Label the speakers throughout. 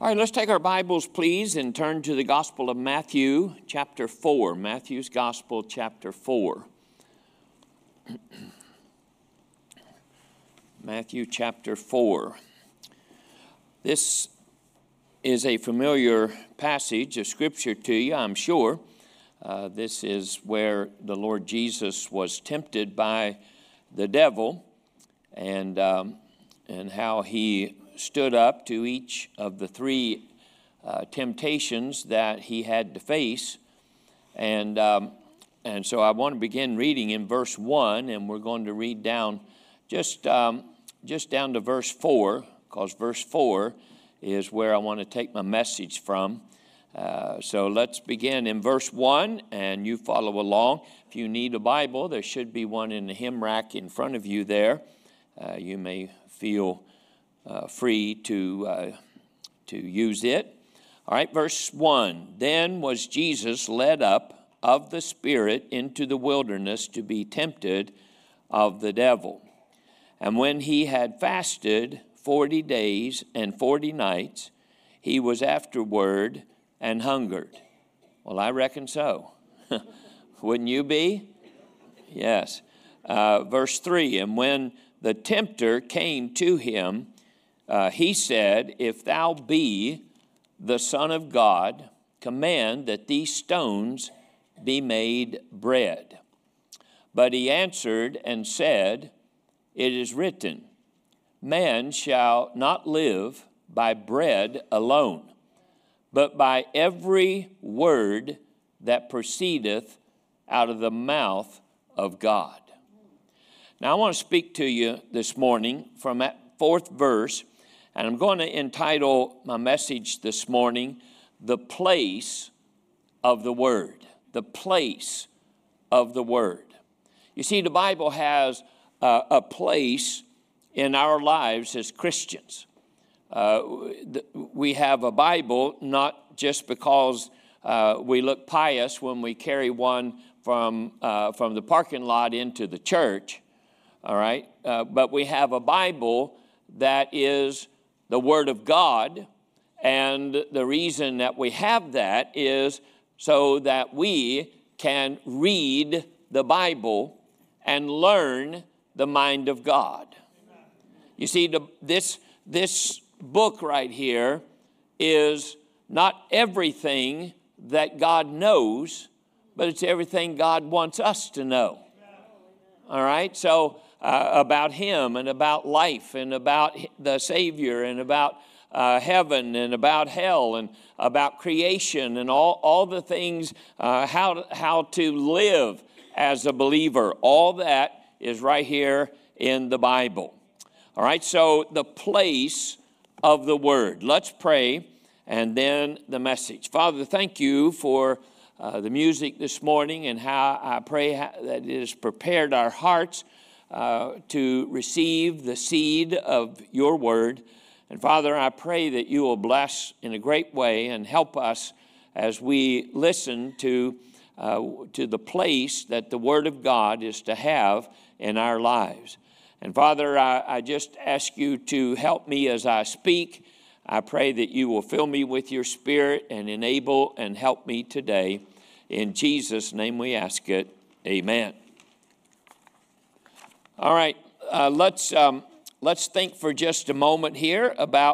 Speaker 1: All right, let's take our Bibles, please, and turn to the Gospel of Matthew, chapter 4. Matthew's Gospel, chapter 4. Matthew, chapter 4. This is a familiar passage of Scripture to you, I'm sure. This is where the Lord Jesus was tempted by the devil, and how he stood up to each of the three temptations that he had to face. And so I want to begin reading in verse 1, and we're going to read down just down to verse 4, because verse 4 is where I want to take my message from. So let's begin in verse 1, and you follow along. If you need a Bible, there should be one in the hymn rack in front of you there. You may feel free to use it. All right, verse 1. Then was Jesus led up of the Spirit into the wilderness to be tempted of the devil. And when he had fasted 40 days and 40 nights, he was afterward and hungered. Well, I reckon so. Wouldn't you be? Yes. Verse 3. And when the tempter came to him, he said, If thou be the Son of God, command that these stones be made bread. But he answered and said, It is written, Man shall not live by bread alone, but by every word that proceedeth out of the mouth of God. Now I want to speak to you this morning from that fourth verse, and I'm going to entitle my message this morning, The Place of the Word. The Place of the Word. You see, the Bible has a place in our lives as Christians. We have a Bible not just because we look pious when we carry one from the parking lot into the church, all right? But we have a Bible that is the Word of God, and the reason that we have that is so that we can read the Bible and learn the mind of God. You see, this book right here is not everything that God knows, but it's everything God wants us to know. All right? So about Him and about life and about the Savior and about heaven and about hell and about creation and all the things, how to live as a believer. All that is right here in the Bible. All right, so the place of the Word. Let's pray and then the message. Father, thank you for the music this morning and how I pray that it has prepared our hearts to receive the seed of your word. And Father, I pray that you will bless in a great way and help us as we listen to the place that the word of God is to have in our lives. And Father, I just ask you to help me as I speak. I pray that you will fill me with your Spirit and enable and help me today. In Jesus' name we ask it. Amen. All right, let's think for just a moment here about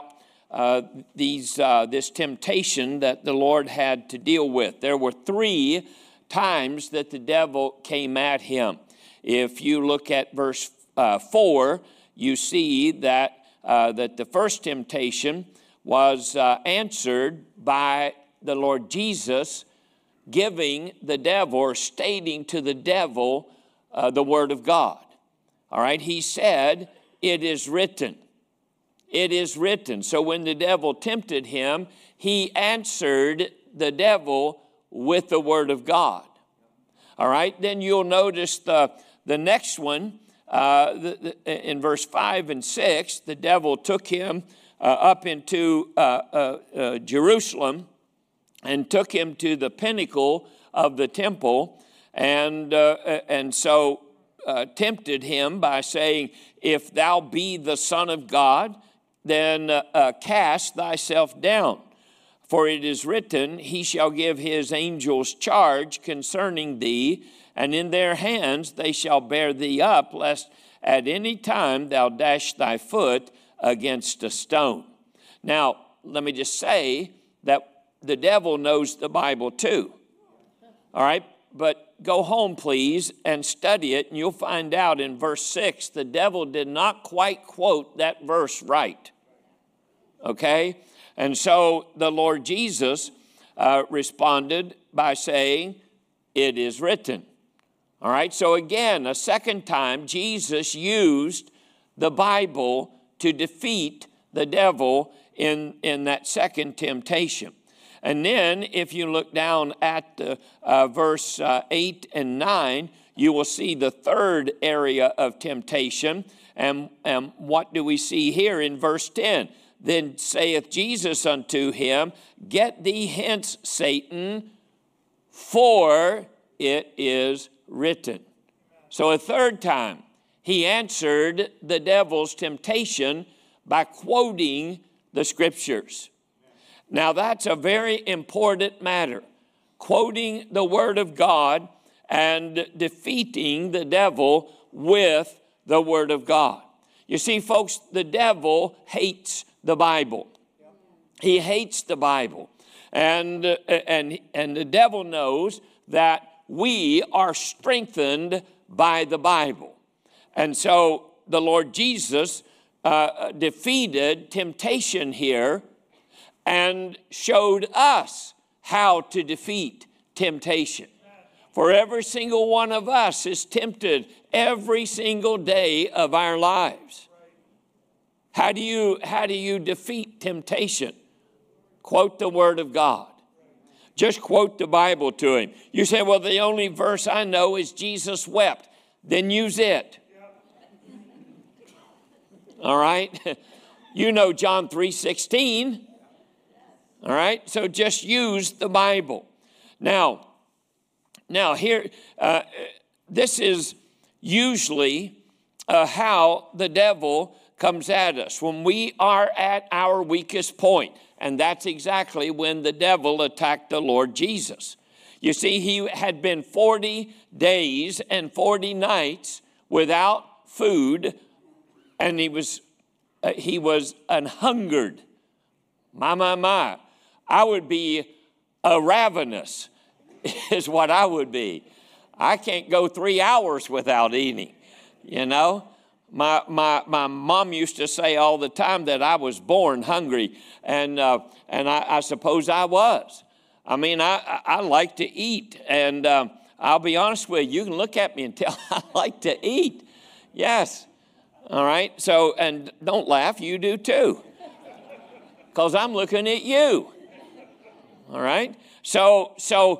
Speaker 1: this temptation that the Lord had to deal with. There were 3 times that the devil came at him. If you look at verse 4, you see that the first temptation was answered by the Lord Jesus giving the devil or stating to the devil the word of God. All right, he said, it is written. It is written. So when the devil tempted him, he answered the devil with the word of God. All right, then you'll notice the next one. In verse 5 and 6, the devil took him up into Jerusalem and took him to the pinnacle of the temple, and so tempted him by saying, If thou be the Son of God, cast thyself down. For it is written, he shall give his angels charge concerning thee, and in their hands they shall bear thee up, lest at any time thou dash thy foot against a stone. Now, let me just say that the devil knows the Bible too. All right? But go home, please, and study it, and you'll find out in verse 6, the devil did not quite quote that verse right. Okay? And so the Lord Jesus responded by saying, it is written. All right? So again, a second time, Jesus used the Bible to defeat the devil in that second temptation. And then if you look down at verse 8 and 9, you will see the third area of temptation. And what do we see here in verse 10? Then saith Jesus unto him, get thee hence, Satan, for it is written. So a third time, he answered the devil's temptation by quoting the scriptures. Now that's a very important matter, quoting the word of God and defeating the devil with the word of God. You see, folks, the devil hates the Bible. He hates the Bible. And the devil knows that we are strengthened by the Bible. And so the Lord Jesus defeated temptation here and showed us how to defeat temptation. For every single one of us is tempted every single day of our lives. How do you defeat temptation? Quote the Word of God. Just quote the Bible to him. You say, well, the only verse I know is Jesus wept. Then use it. All right? You know John 3:16. All right? So just use the Bible. Now here, this is usually how the devil comes at us. When we are at our weakest point. And that's exactly when the devil attacked the Lord Jesus. You see, he had been 40 days and 40 nights without food, and he was an-hungered. My. I would be a ravenous, is what I would be. I can't go 3 hours without eating, you know. My mom used to say all the time that I was born hungry, and I suppose I was. I mean, I like to eat, and I'll be honest with you, you can look at me and tell I like to eat. Yes. All right. So, and don't laugh, you do too, because I'm looking at you. All right. So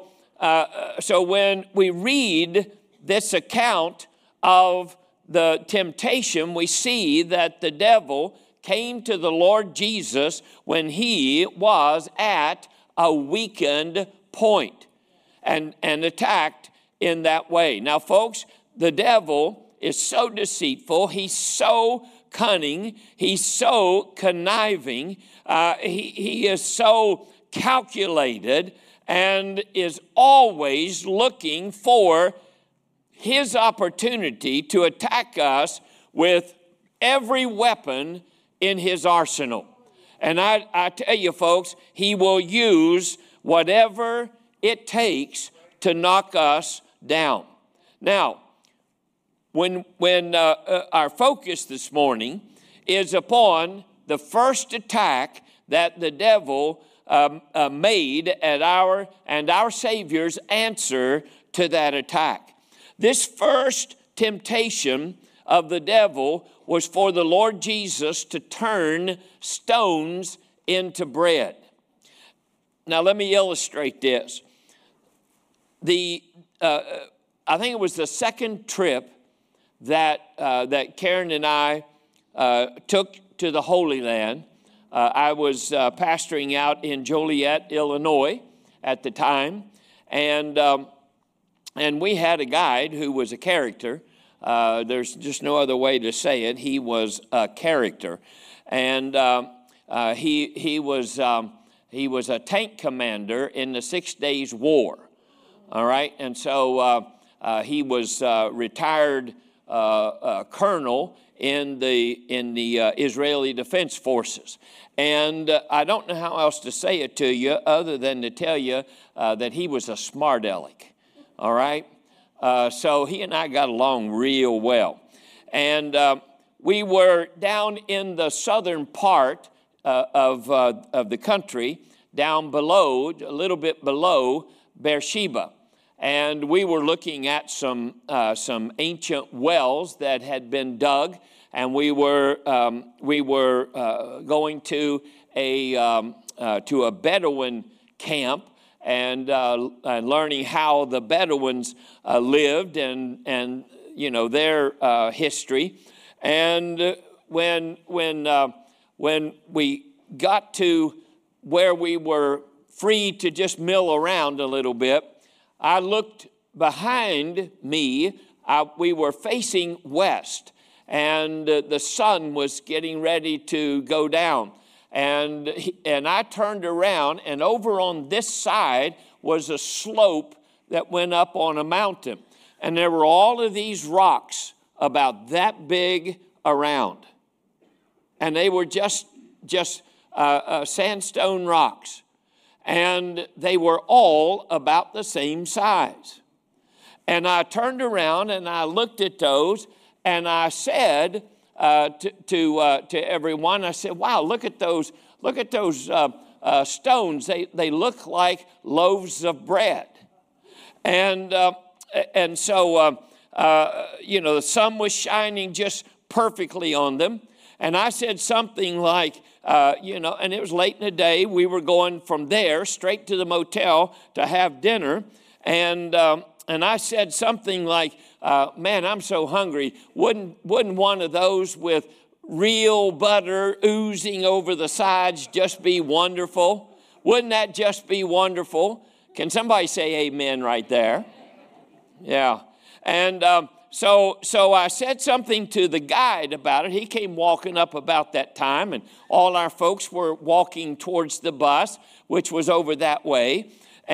Speaker 1: when we read this account of the temptation, we see that the devil came to the Lord Jesus when he was at a weakened point and attacked in that way. Now, folks, the devil is so deceitful. He's so cunning. He's so conniving. He is so calculated and is always looking for his opportunity to attack us with every weapon in his arsenal. And I tell you, folks, he will use whatever it takes to knock us down. Now, when our focus this morning is upon the first attack that the devil made at our Savior's answer to that attack. This first temptation of the devil was for the Lord Jesus to turn stones into bread. Now, let me illustrate this. I think it was the second trip that Karen and I took to the Holy Land. I was pastoring out in Joliet, Illinois at the time, and we had a guide who was a character. There's just no other way to say it. He was a character. and he was a tank commander in the 6 Days War. All right, and so he was retired colonel in the Israeli Defense Forces. And I don't know how else to say it to you other than to tell you that he was a smart aleck. All right, so he and I got along real well, and we were down in the southern part of the country, down below, a little bit below Beersheba. And we were looking at some ancient wells that had been dug, and we were going to a Bedouin camp and learning how the Bedouins lived and you know their history. And when we got to where we were free to just mill around a little bit, I looked behind me. We were facing west, and the sun was getting ready to go down. And I turned around, and over on this side was a slope that went up on a mountain. And there were all of these rocks about that big around. And they were just sandstone rocks. And they were all about the same size. And I turned around and I looked at those, and I said to everyone, I said, "Wow, look at those stones. They look like loaves of bread." And so you know, the sun was shining just perfectly on them. And I said something like, you know, and it was late in the day. We were going from there straight to the motel to have dinner. And I said something like, man, I'm so hungry. Wouldn't one of those with real butter oozing over the sides just be wonderful? Wouldn't that just be wonderful? Can somebody say amen right there? Yeah. And so I said something to the guide about it. He came walking up about that time, and all our folks were walking towards the bus, which was over that way.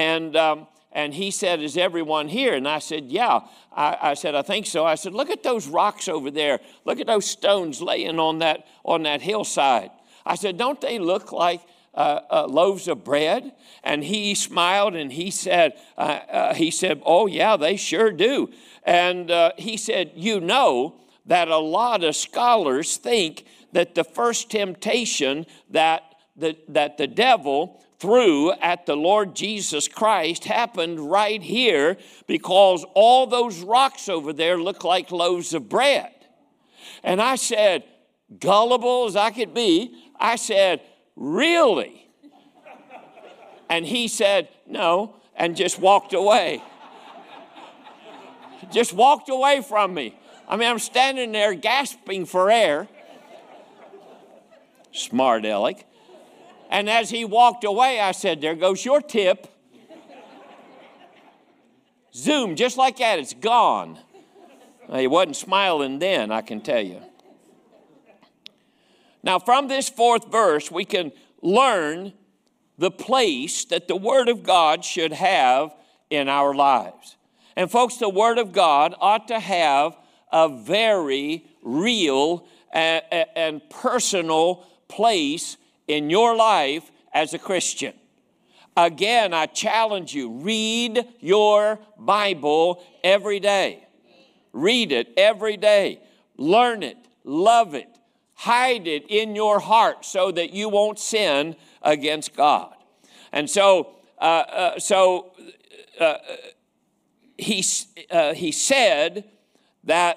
Speaker 1: And he said, "Is everyone here?" And I said, "Yeah." I said, "I think so." I said, "Look at those rocks over there. Look at those stones laying on that hillside." I said, "Don't they look like loaves of bread?" And he smiled and he said, "Oh yeah, they sure do." And he said, "You know that a lot of scholars think that the first temptation that the devil threw at the Lord Jesus Christ happened right here, because all those rocks over there look like loaves of bread." And I said, gullible as I could be, I said, "Really?" And he said, "No," and just walked away. Just walked away from me. I mean, I'm standing there gasping for air. Smart aleck. And as he walked away, I said, "There goes your tip." Zoom, just like that, it's gone. He wasn't smiling then, I can tell you. Now, from this fourth verse, we can learn the place that the Word of God should have in our lives. And folks, the Word of God ought to have a very real and personal place in your life as a Christian. Again, I challenge you, read your Bible every day. Read it every day. Learn it. Love it. Hide it in your heart so that you won't sin against God. And so he said that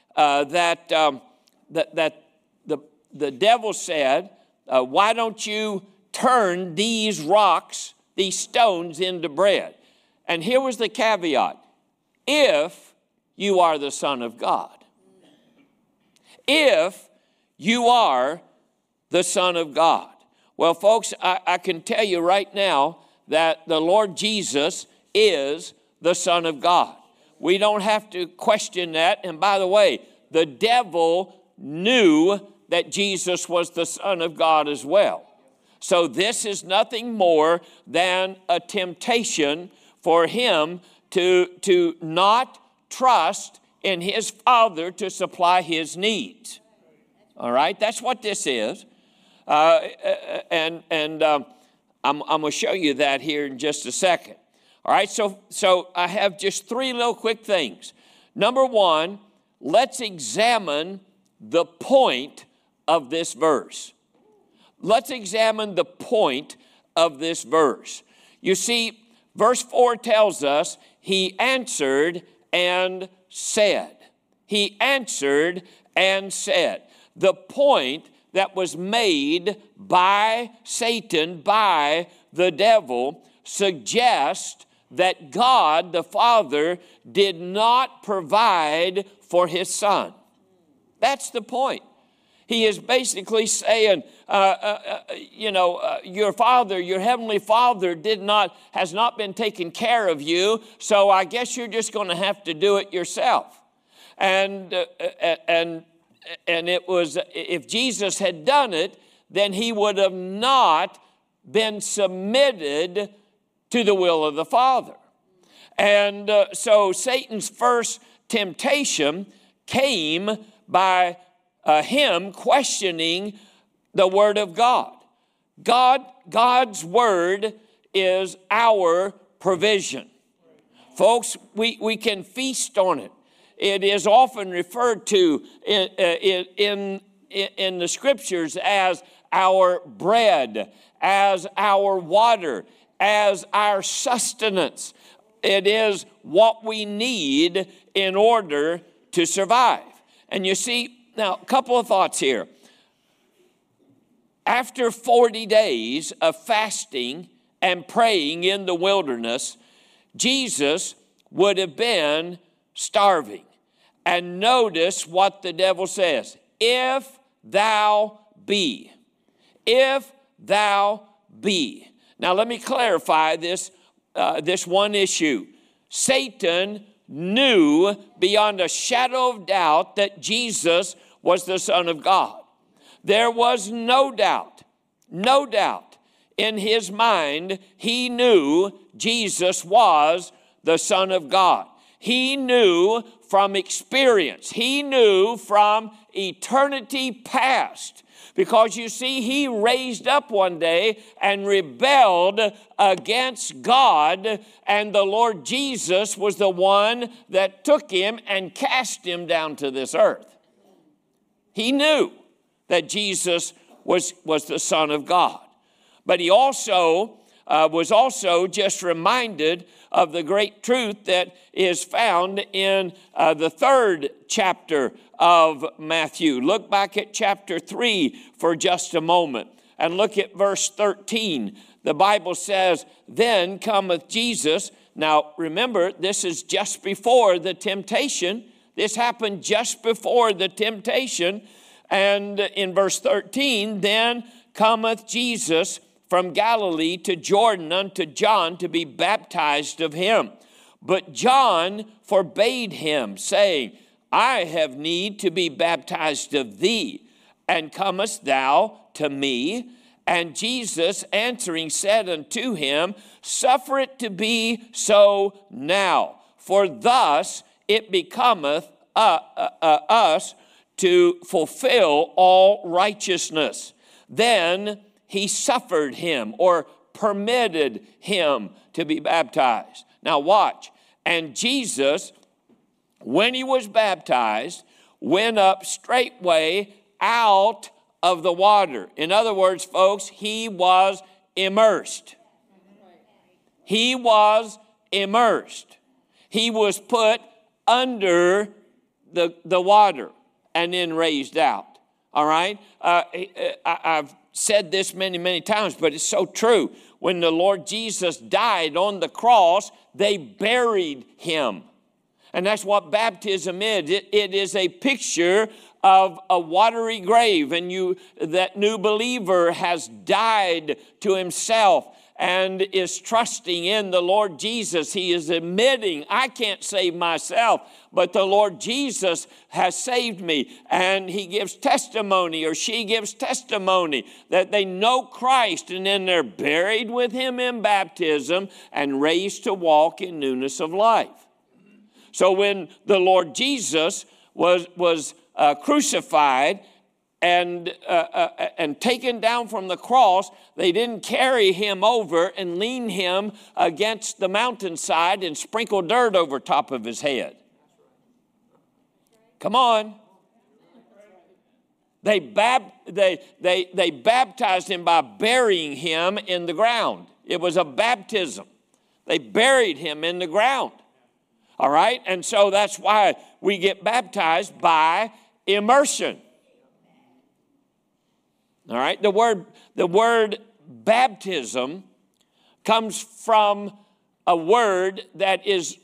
Speaker 1: the devil said, "Why don't you turn these rocks, these stones, into bread?" And here was the caveat: if you are the Son of God. If you are the Son of God. Well, folks, I can tell you right now that the Lord Jesus is the Son of God. We don't have to question that. And by the way, the devil knew that Jesus was the Son of God as well. So this is nothing more than a temptation for him to not trust in his Father to supply his needs. All right, that's what this is. I'm going to show you that here in just a second. All right, so I have just three little quick things. Number one, let's examine the point of this verse. Let's examine the point of this verse. You see, verse 4 tells us, he answered and said. He answered and said. The point that was made by Satan, by the devil, suggests that God the Father did not provide for his Son. That's the point. He is basically saying, your Father, your Heavenly Father has not been taking care of you, so I guess you're just going to have to do it yourself. And it was, if Jesus had done it, then he would have not been submitted to the will of the Father. And so Satan's first temptation came by him questioning the Word of God. God's Word is our provision. Folks, we can feast on it. It is often referred to in the Scriptures as our bread, as our water, as our sustenance. It is what we need in order to survive. And you see, now, a couple of thoughts here. After 40 days of fasting and praying in the wilderness, Jesus would have been starving. And notice what the devil says. If thou be. If thou be. Now, let me clarify this one issue. Satan knew beyond a shadow of doubt that Jesus was the Son of God. There was no doubt in his mind. He knew Jesus was the Son of God. He knew from experience. He knew from eternity past. Because you see, he raised up one day and rebelled against God, and the Lord Jesus was the one that took him and cast him down to this earth. He knew that Jesus was the Son of God. But he also was also just reminded of the great truth that is found in the 3rd chapter of Matthew. Look back at chapter 3 for just a moment and look at verse 13. The Bible says, then cometh Jesus. Now remember, this is just before the temptation. This happened just before the temptation. And in verse 13, then cometh Jesus from Galilee to Jordan unto John to be baptized of him. But John forbade him, saying, I have need to be baptized of thee, and comest thou to me? And Jesus answering said unto him, suffer it to be so now, for thus it becometh us to fulfill all righteousness. Then he suffered him, or permitted him to be baptized. Now watch. And Jesus, when he was baptized, went up straightway out of the water. In other words, folks, he was immersed. He was immersed. He was put under the water and then raised out. All right? I've said this many, many times, but it's so true. When the Lord Jesus died on the cross, they buried him. And that's what baptism is. It is a picture of a watery grave, and that new believer has died to himself and is trusting in the Lord Jesus. He is admitting, I can't save myself, but the Lord Jesus has saved me. And he gives testimony, or she gives testimony, that they know Christ, and then they're buried with him in baptism and raised to walk in newness of life. So when the Lord Jesus was crucified and taken down from the cross, they didn't carry him over and lean him against the mountainside and sprinkle dirt over top of his head. Come on. They baptized him by burying him in the ground. It was a baptism. They buried him in the ground. All right? And so that's why we get baptized by immersion. All right? The word baptism comes from a word that is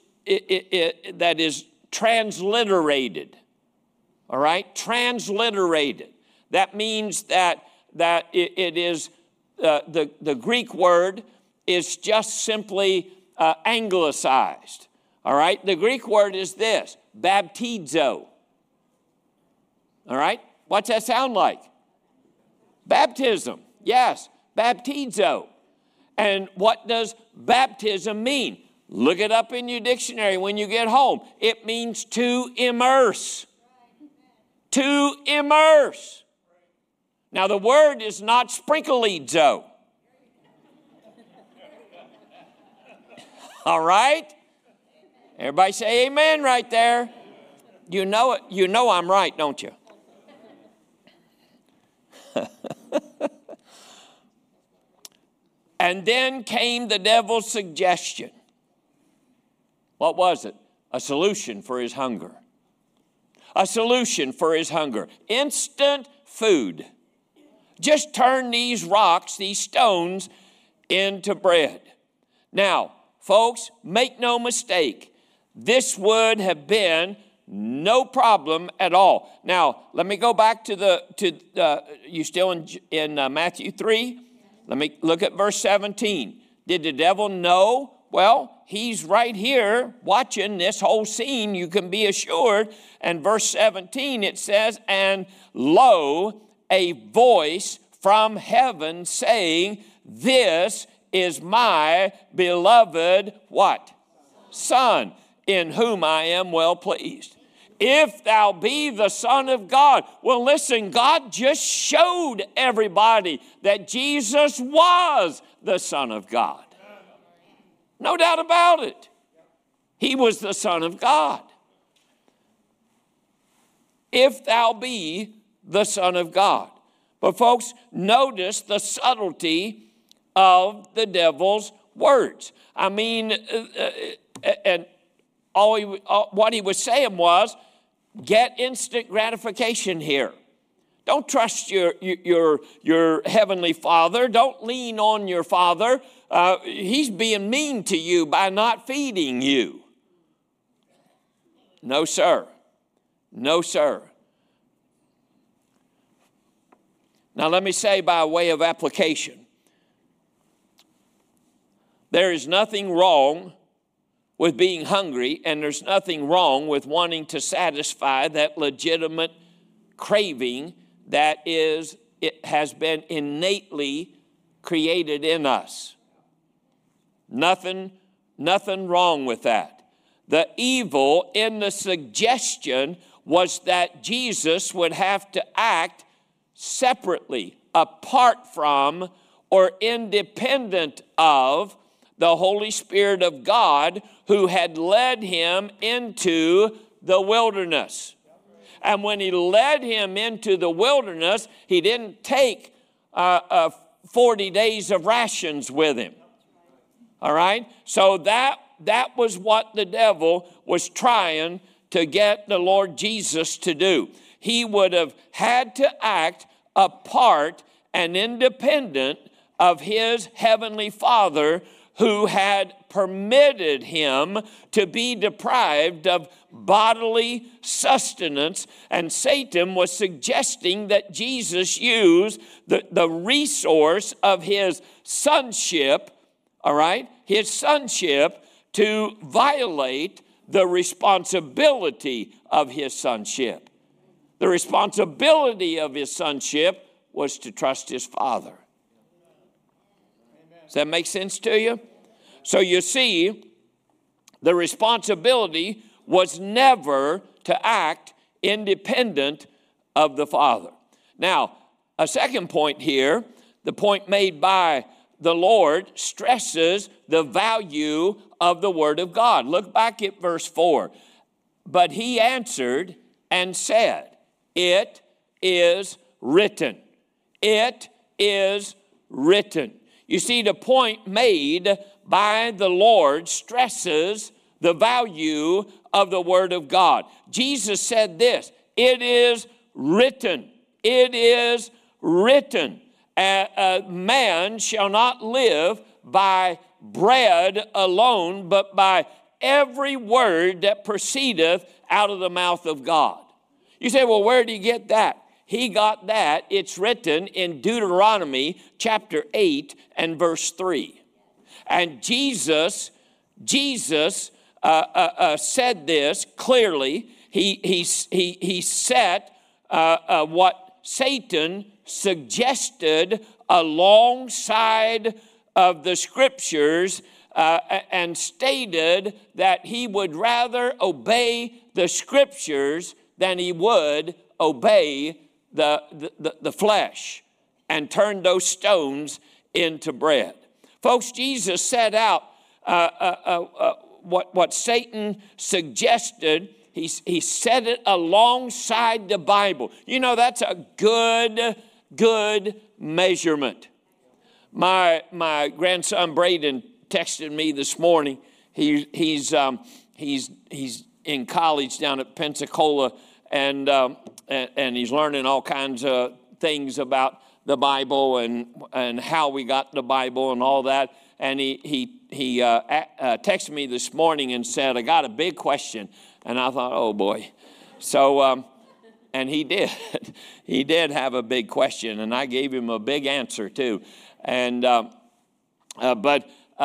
Speaker 1: transliterated. All right? Transliterated. That means that it is the Greek word is just simply anglicized. All right? The Greek word is this, baptizo. All right? What's that sound like? Baptism. Yes, baptizo. And what does baptism mean? Look it up in your dictionary when you get home. It means to immerse. To immerse. Now, the word is not sprinkleizo. All right? Everybody say amen right there. You know it. You know I'm right, don't you? And then came the devil's suggestion. What was it? A solution for his hunger. A solution for his hunger. Instant food. Just turn these rocks, these stones, into bread. Now, folks, make no mistake. This would have been no problem at all. Now, let me go back to you still in Matthew 3? Let me look at verse 17. Did the devil know? Well, he's right here watching this whole scene, you can be assured. And verse 17, it says, and lo, a voice from heaven saying, this is my beloved what? Son, in whom I am well pleased. If thou be the Son of God. Well, listen, God just showed everybody that Jesus was the Son of God. No doubt about it. He was the Son of God. If thou be the Son of God. But folks, notice the subtlety of the devil's words. I mean, and what he was saying was, get instant gratification here. Don't trust your heavenly Father. Don't lean on your Father. He's being mean to you by not feeding you. No, sir. No, sir. Now, let me say by way of application, there is nothing wrong with being hungry, and there's nothing wrong with wanting to satisfy that legitimate craving that it has been innately created in us. Nothing wrong with that. The evil in the suggestion was that Jesus would have to act separately, apart from, or independent of the Holy Spirit of God who had led him into the wilderness. And when he led him into the wilderness, he didn't take 40 days of rations with him. All right? So that was what the devil was trying to get the Lord Jesus to do. He would have had to act apart and independent of his heavenly Father, who had permitted him to be deprived of bodily sustenance. And Satan was suggesting that Jesus use the resource of his sonship all right, his sonship to violate the responsibility of his sonship. The responsibility of his sonship was to trust his Father. Does that make sense to you? So you see, the responsibility was never to act independent of the Father. Now, a second point here, the point made by the Lord stresses the value of the Word of God. Look back at verse 4. But he answered and said, it is written. It is written. You see, the point made by the Lord stresses the value of the Word of God. Jesus said this, it is written. It is written. A man shall not live by bread alone, but by every word that proceedeth out of the mouth of God. You say, well, where did he get that? He got that. It's written in Deuteronomy chapter 8 and verse 3. And Jesus said this clearly. He set what Satan suggested alongside of the scriptures and stated that he would rather obey the scriptures than he would obey the flesh and turn those stones into bread. Folks, Jesus set out what Satan suggested. He set it alongside the Bible. You know, that's a good measurement. My grandson Braden texted me this morning. He's in college down at Pensacola, and he's learning all kinds of things about the Bible and how we got the Bible and all that. And he texted me this morning and said, I got a big question. And I thought, oh boy. So, and he did. He did have a big question, and I gave him a big answer too. And but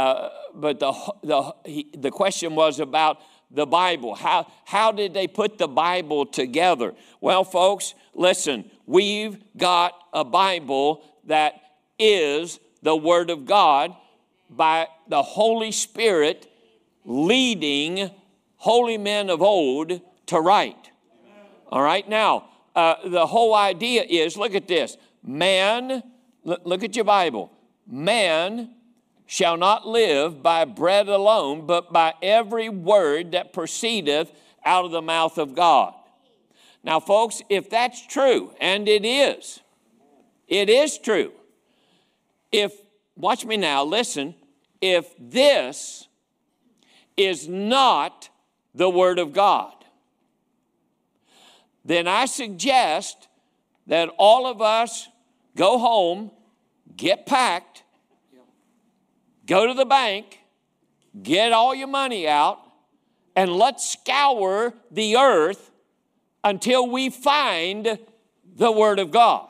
Speaker 1: the question was about the Bible. How did they put the Bible together? Well, folks, listen. We've got a Bible that is the Word of God by the Holy Spirit leading holy men of old to write. All right, now, the whole idea is, look at this. Man, look at your Bible. Man shall not live by bread alone, but by every word that proceedeth out of the mouth of God. Now, folks, if that's true, and it is true. Watch me now, listen, if this is not the Word of God, then I suggest that all of us go home, get packed, go to the bank, get all your money out, and let's scour the earth until we find the Word of God.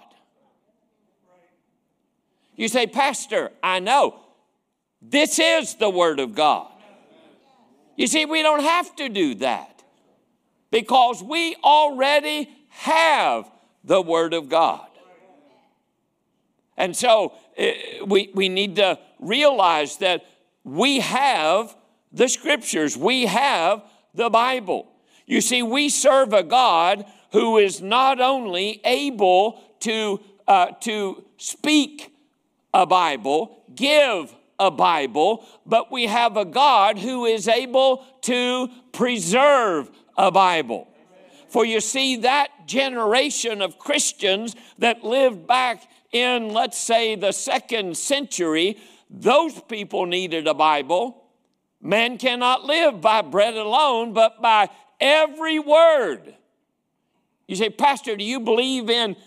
Speaker 1: You say, Pastor, I know. This is the Word of God. You see, we don't have to do that because we already have the Word of God. And so we need to realize that we have the Scriptures. We have the Bible. You see, we serve a God who is not only able to speak a Bible, give a Bible, but we have a God who is able to preserve a Bible. For you see, that generation of Christians that lived back in, let's say, the 2nd century, those people needed a Bible. Man cannot live by bread alone, but by every word. You say, Pastor, do you believe in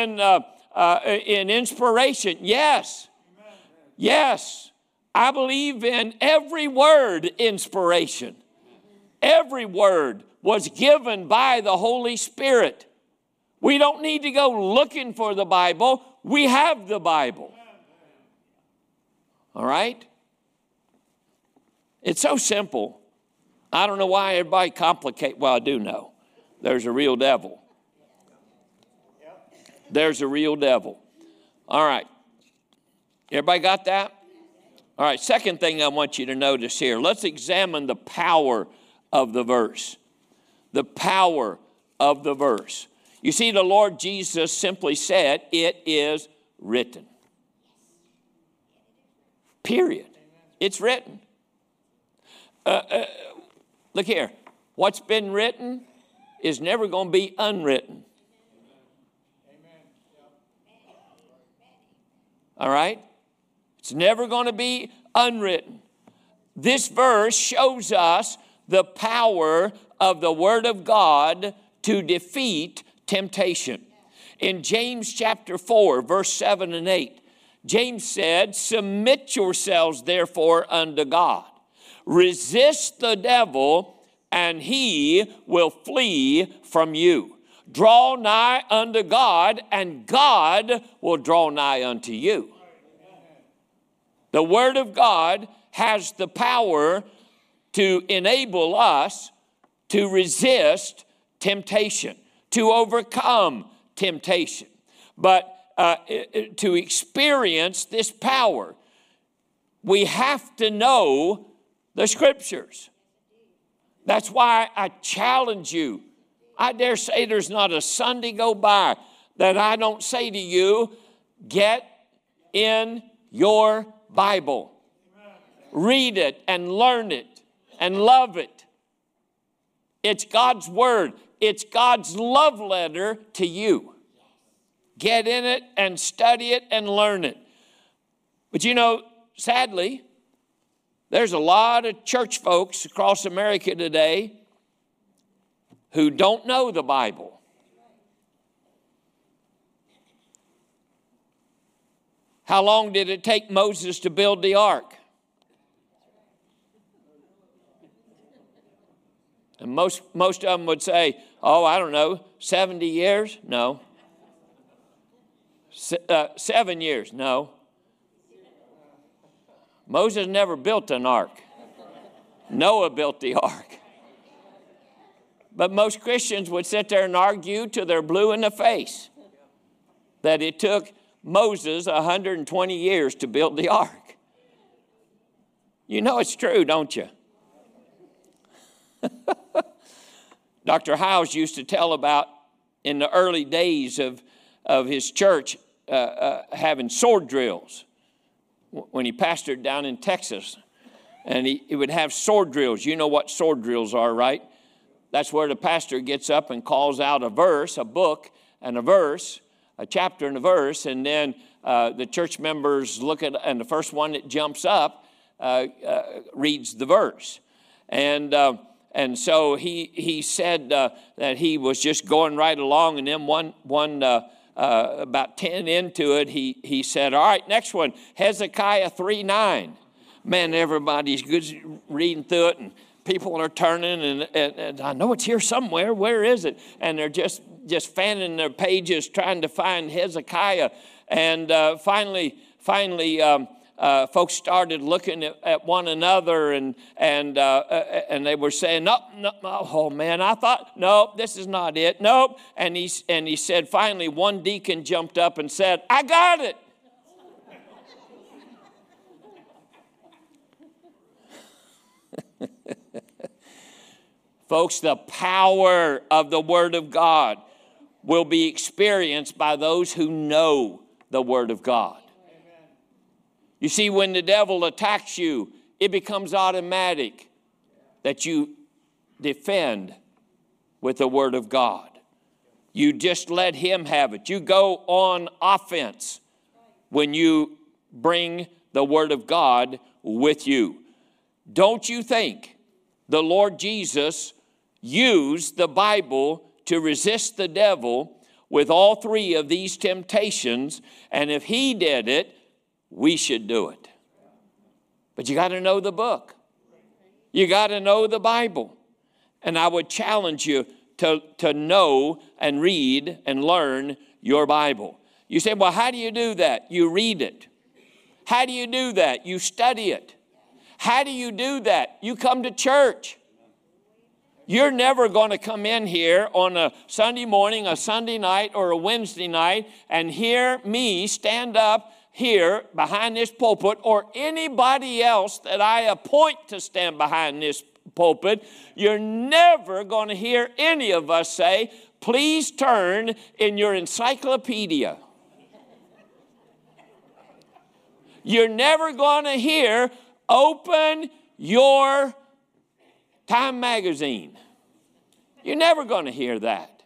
Speaker 1: inspiration? Yes. Yes. I believe in every word inspiration. Every word was given by the Holy Spirit. We don't need to go looking for the Bible. We have the Bible. All right? It's so simple. I don't know why everybody complicate. Well, I do know. There's a real devil. There's a real devil. All right. Everybody got that? All right. Second thing I want you to notice here. Let's examine the power of the verse. The power of the verse. You see, the Lord Jesus simply said, "It is written." Period. It's written. Look here. What's been written is never going to be unwritten. All right? It's never going to be unwritten. This verse shows us the power of the Word of God to defeat temptation. In James chapter 4, verse 7 and 8, James said, "Submit yourselves therefore unto God. Resist the devil, and he will flee from you. Draw nigh unto God, and God will draw nigh unto you." The Word of God has the power to enable us to resist temptation, to overcome temptation. But to experience this power, we have to know the Scriptures. That's why I challenge you. I dare say there's not a Sunday go by that I don't say to you, get in your Bible. Read it and learn it and love it. It's God's Word. It's God's love letter to you. Get in it and study it and learn it. But you know, sadly, there's a lot of church folks across America today who don't know the Bible. How long did it take Moses to build the ark? And most of them would say, oh, I don't know, 70 years? No. 7 years? No. Moses never built an ark. Noah built the ark. But most Christians would sit there and argue till they're blue in the face that it took Moses 120 years to build the ark. You know it's true, don't you? Dr. Howes used to tell about in the early days of his church having sword drills when he pastored down in Texas. And he would have sword drills. You know what sword drills are, right? That's where the pastor gets up and calls out a verse, a book, and a verse, a chapter and a verse, and then the church members look at, and the first one that jumps up reads the verse. And so he said that he was just going right along, and then about 10 into it, he said, all right, next one, Hezekiah 3:9. Man, everybody's good reading through it, and people are turning, and I know it's here somewhere. Where is it? And they're just fanning their pages trying to find Hezekiah. And finally, folks started looking at one another, and they were saying, no, oh man, I thought, no, this is not it, nope. And he said, finally, one deacon jumped up and said, I got it. Folks, the power of the Word of God will be experienced by those who know the Word of God. Amen. You see, when the devil attacks you, it becomes automatic that you defend with the Word of God. You just let him have it. You go on offense when you bring the Word of God with you. Don't you think the Lord Jesus used the Bible to resist the devil with all three of these temptations? And if he did it, we should do it. But you got to know the book. You got to know the Bible. And I would challenge you to know and read and learn your Bible. You say, well, how do you do that? You read it. How do you do that? You study it. How do you do that? You come to church. You're never going to come in here on a Sunday morning, a Sunday night, or a Wednesday night and hear me stand up here behind this pulpit, or anybody else that I appoint to stand behind this pulpit. You're never going to hear any of us say, please turn in your encyclopedia. You're never going to hear, open your Time magazine. You're never going to hear that.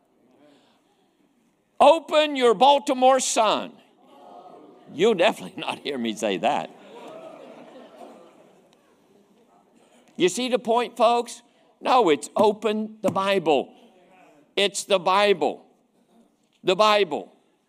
Speaker 1: Open your Baltimore Sun. You'll definitely not hear me say that. You see the point, folks? No, it's open the Bible. It's the Bible. The Bible.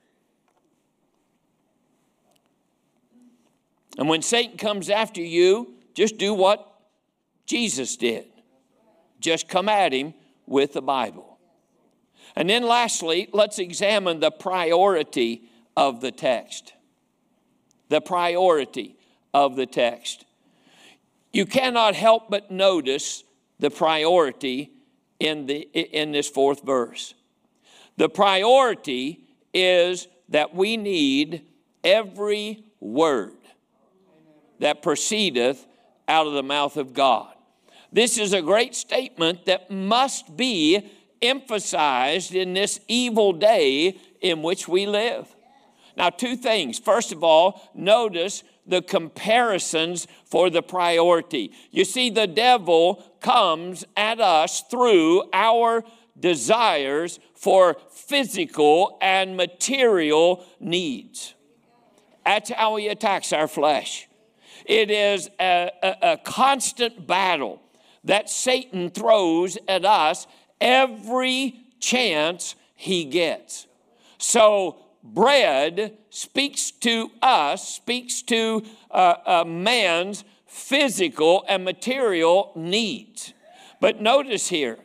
Speaker 1: And when Satan comes after you, just do what Jesus did. Just come at him with the Bible. And then lastly, let's examine the priority of the text. The priority of the text. You cannot help but notice the priority in this fourth verse. The priority is that we need every word that proceedeth out of the mouth of God. This is a great statement that must be emphasized in this evil day in which we live. Now, two things. First of all, notice the comparisons for the priority. You see, the devil comes at us through our desires for physical and material needs. That's how he attacks our flesh. It is a constant battle that Satan throws at us every chance he gets. So bread speaks to us, speaks to man's physical and material needs. But notice here,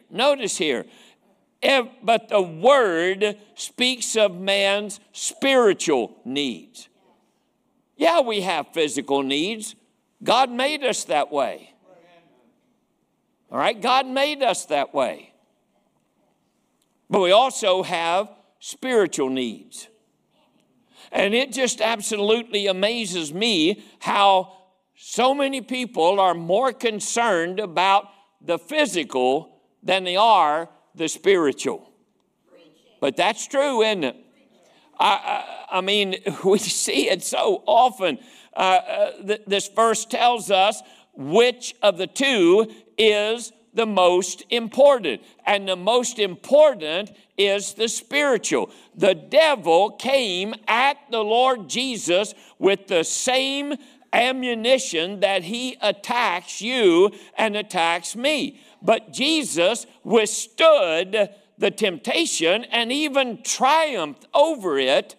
Speaker 1: but the word speaks of man's spiritual needs. Yeah, we have physical needs. God made us that way. All right, God made us that way. But we also have spiritual needs. And it just absolutely amazes me how so many people are more concerned about the physical than they are the spiritual. But that's true, isn't it? I mean, we see it so often. This verse tells us which of the two is the most important. And the most important is the spiritual. The devil came at the Lord Jesus with the same ammunition that he attacks you and attacks me. But Jesus withstood the temptation and even triumphed over it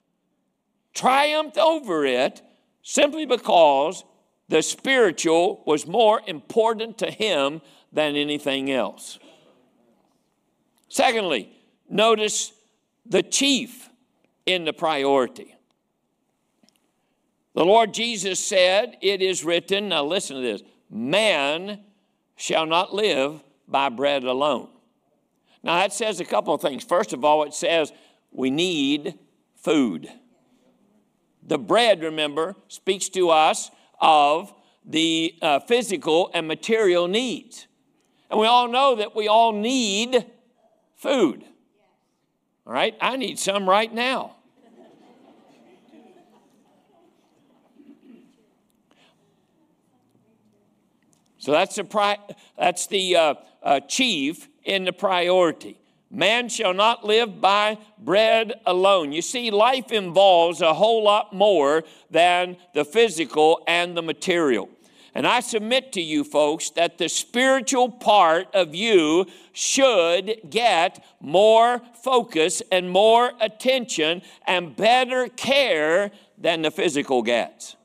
Speaker 1: simply because the spiritual was more important to him than anything else. Secondly, notice the chief in the priority. The Lord Jesus said, it is written, now listen to this, man shall not live by bread alone. Now that says a couple of things. First of all, it says we need food. The bread, remember, speaks to us of the physical and material needs. And we all know that we all need food. All right? I need some right now. So that's the chief in the priority. Man shall not live by bread alone. You see, life involves a whole lot more than the physical and the material. And I submit to you folks that the spiritual part of you should get more focus and more attention and better care than the physical gets.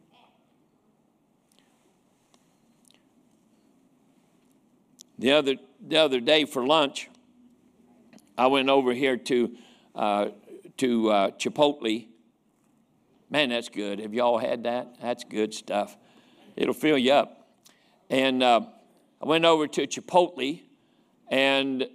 Speaker 1: The other day for lunch, I went over here to Chipotle. Man, that's good. Have y'all had that? That's good stuff. It'll fill you up. And I went over to Chipotle, and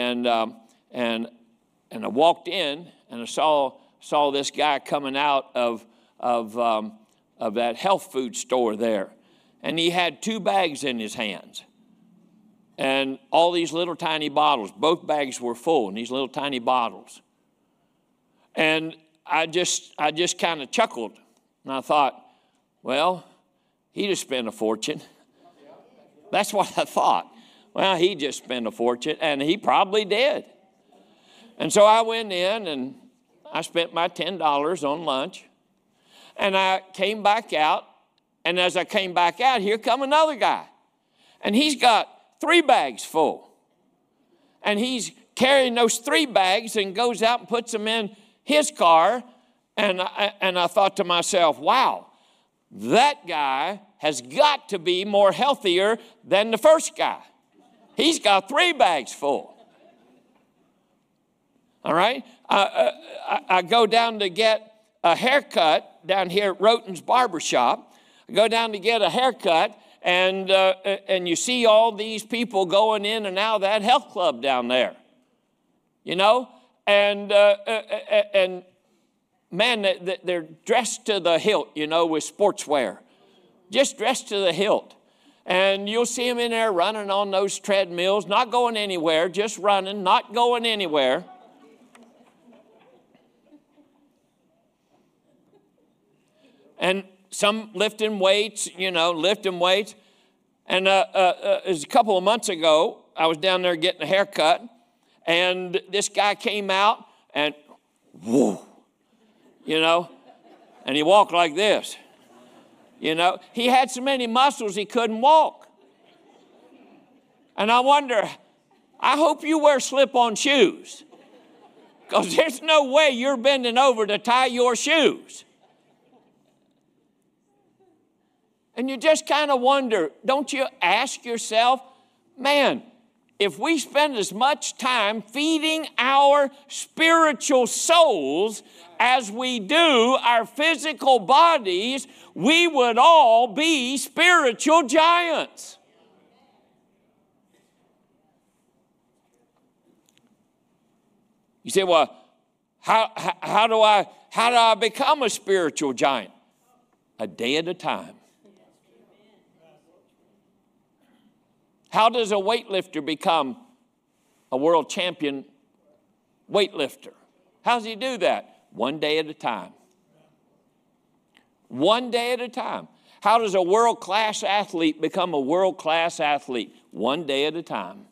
Speaker 1: I walked in, and I saw this guy coming out of that health food store there, and he had 2 bags in his hands, and all these little tiny bottles. Both bags were full, and these little tiny bottles. And I just kind of chuckled, and I thought, well, he just spent a fortune. That's what I thought. Well, he just spent a fortune, and he probably did. And so I went in, and I spent my $10 on lunch, and I came back out, and as I came back out, here come another guy, and he's got 3 bags full, and he's carrying those 3 bags and goes out and puts them in his car, and I thought to myself, wow, that guy has got to be more healthier than the first guy. He's got 3 bags full. All right? I go down to get a haircut down here at Roten's Barbershop. I go down to get a haircut, and you see all these people going in and out of that health club down there. You know? And man, they're dressed to the hilt, you know, with sportswear. Just dressed to the hilt. And you'll see them in there running on those treadmills, not going anywhere, just running, not going anywhere. And some lifting weights, you know, lifting weights. And it was a couple of months ago, I was down there getting a haircut, and this guy came out, and whoa, you know, and he walked like this. You know, he had so many muscles he couldn't walk. And I wonder, I hope you wear slip-on shoes, because there's no way you're bending over to tie your shoes. And you just kind of wonder, don't you ask yourself, man, if we spend as much time feeding our spiritual souls as we do our physical bodies, we would all be spiritual giants. You say, well, how do I become a spiritual giant? A day at a time. How does a weightlifter become a world champion weightlifter? How does he do that? One day at a time. One day at a time. How does a world-class athlete become a world-class athlete? One day at a time.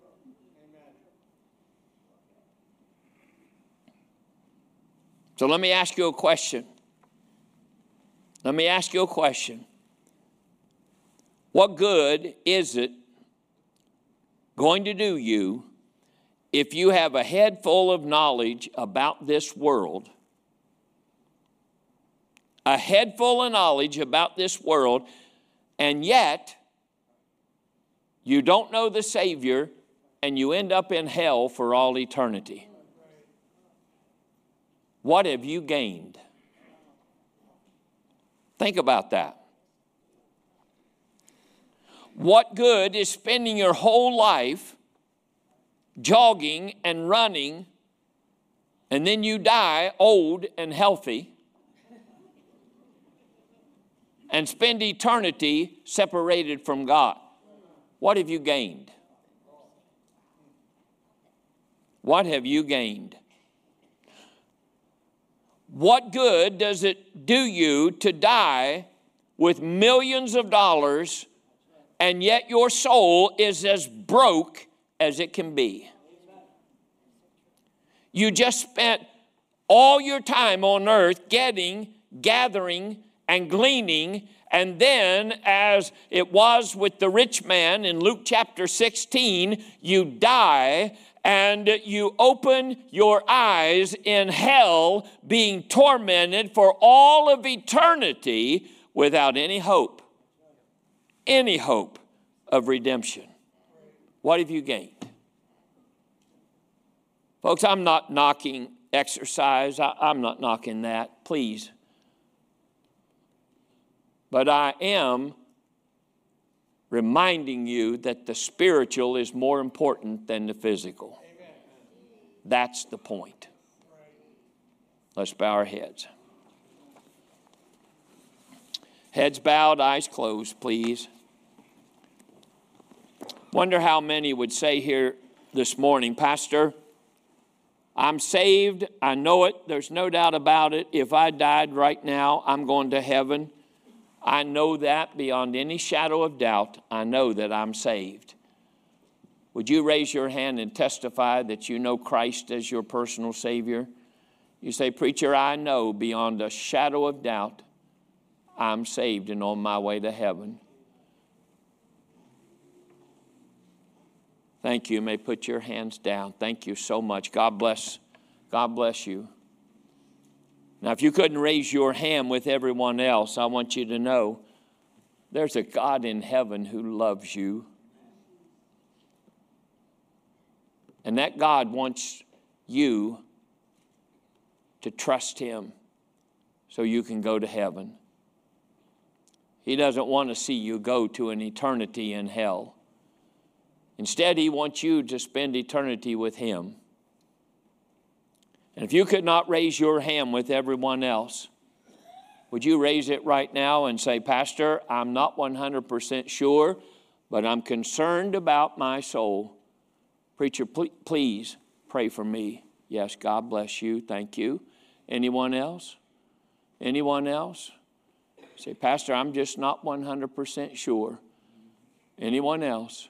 Speaker 1: So let me ask you a question. Let me ask you a question. What good is it going to do you if you have a head full of knowledge about this world, a head full of knowledge about this world, and yet you don't know the Savior and you end up in hell for all eternity? What have you gained? Think about that. What good is spending your whole life jogging and running, and then you die old and healthy, and spend eternity separated from God? What have you gained? What have you gained? What good does it do you to die with millions of dollars, and yet your soul is as broke as it can be? You just spent all your time on earth gathering, and gleaning, and then, as it was with the rich man in Luke chapter 16, you die and you open your eyes in hell, being tormented for all of eternity without any hope of redemption. What have you gained? Folks, I'm not knocking exercise. I'm not knocking that, please. But I am reminding you that the spiritual is more important than the physical. Amen. That's the point. Let's bow our heads. Heads bowed, eyes closed, please. Wonder how many would say here this morning, Pastor, I'm saved. I know it. There's no doubt about it. If I died right now, I'm going to heaven. I know that beyond any shadow of doubt. I know that I'm saved. Would you raise your hand and testify that you know Christ as your personal Savior? You say, Preacher, I know beyond a shadow of doubt I'm saved and on my way to heaven. Thank you. You may put your hands down. Thank you so much. God bless. God bless you. Now, if you couldn't raise your hand with everyone else, I want you to know there's a God in heaven who loves you. And that God wants you to trust Him so you can go to heaven. He doesn't want to see you go to an eternity in hell. Instead, He wants you to spend eternity with Him. And if you could not raise your hand with everyone else, would you raise it right now and say, Pastor, I'm not 100% sure, but I'm concerned about my soul. Preacher, please pray for me. Yes, God bless you. Thank you. Anyone else? Anyone else? Say, Pastor, I'm just not 100% sure. Anyone else?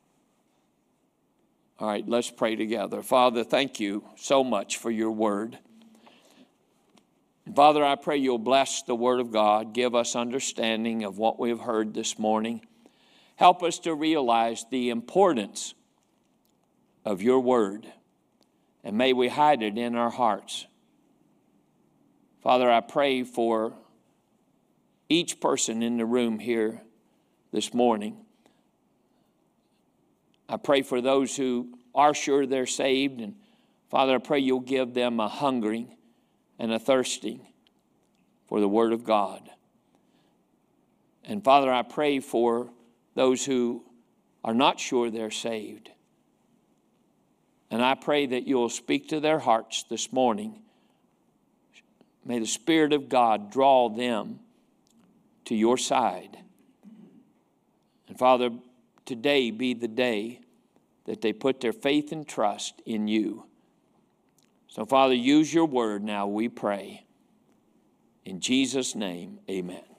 Speaker 1: All right, let's pray together. Father, thank you so much for your word. Father, I pray you'll bless the word of God. Give us understanding of what we've heard this morning. Help us to realize the importance of your word. And may we hide it in our hearts. Father, I pray for each person in the room here this morning. I pray for those who are sure they're saved. And Father, I pray you'll give them a hungering and a thirsting for the Word of God. And Father, I pray for those who are not sure they're saved. And I pray that you'll speak to their hearts this morning. May the Spirit of God draw them to your side. And Father, today be the day that they put their faith and trust in you. So, Father, use your word now, we pray. In Jesus' name, amen.